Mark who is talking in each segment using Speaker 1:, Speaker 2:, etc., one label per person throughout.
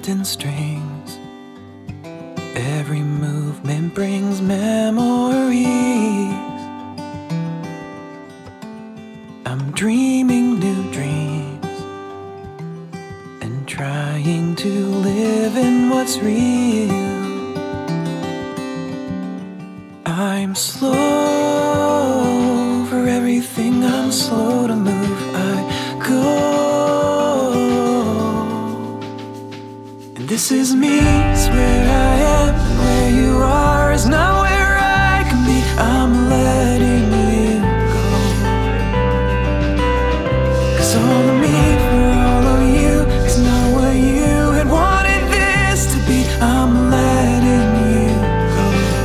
Speaker 1: wrapped in strings. Every movement brings memories. I'm dreaming new dreams and trying to live in what's real. I'm slow for everything, I'm slow to move. I go, and this is me, it's where I am, and where you are is not where I can be. I'm letting you go, 'cause all of me for all of you is not what you had wanted this to be. I'm letting you go.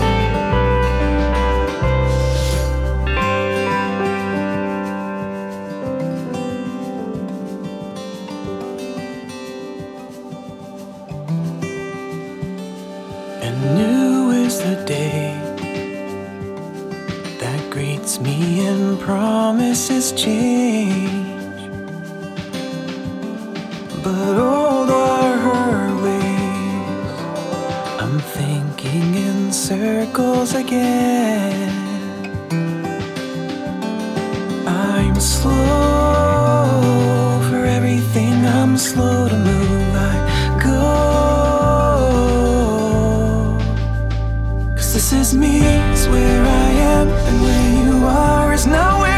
Speaker 1: And new is the day that greets me and promises change, but old are her ways. I'm thinking in circles again. I'm slow for everything, I'm slow to move. I go, 'cause this is me, it's where I am, and where you are is not where